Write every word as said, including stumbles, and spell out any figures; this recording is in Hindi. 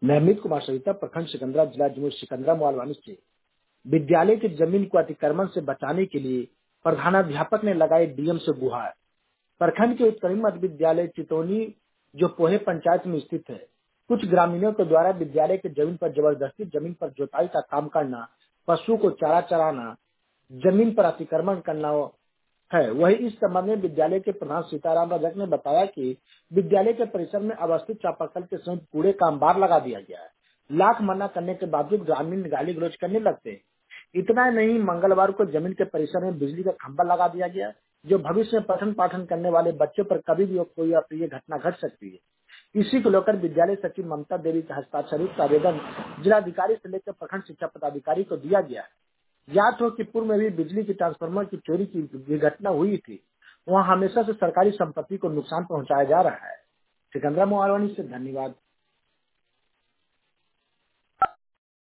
मैं अमित कुमार सरिता, प्रखंड सिकंदरा, जिला जमुई सिकंदरा मोबाइल से। विद्यालय की जमीन को अतिक्रमण से बचाने के लिए प्रधानाध्यापक ने लगाई डीएम से गुहार। प्रखंड के उत्तरी मध्य विद्यालय चितौनी जो पोहे पंचायत में स्थित है, कुछ ग्रामीणों के द्वारा विद्यालय की जमीन पर जबरदस्ती जमीन पर जुताई का काम करना, पशु को चारा चराना, जमीन पर अतिक्रमण करना है। वही इस संबंध में विद्यालय के प्रधान सीताराम रजक ने बताया कि विद्यालय के परिसर में अवस्थित चापाकल के समीप कूड़े का अंबार लगा दिया गया है। लाख मना करने के बावजूद ग्रामीण गाली गलौज करने लगते हैं। इतना नहीं, मंगलवार को जमीन के परिसर में बिजली का खंभा लगा दिया गया, जो भविष्य में पठन पाठन करने वाले बच्चों पर कभी भी कोई अप्रिय घटना घट सकती है। इसी को लेकर विद्यालय सचिव ममता देवी के हस्ताक्षरित आवेदन जिलाधिकारी से लेकर प्रखंड शिक्षा पदाधिकारी को दिया गया है। ज्ञात हो कि पूर्व में भी बिजली की ट्रांसफार्मर की चोरी की घटना हुई थी। वहाँ हमेशा से सरकारी संपत्ति को नुकसान पहुंचाया जा रहा है। सिकंदरा मोबाइल से धन्यवाद।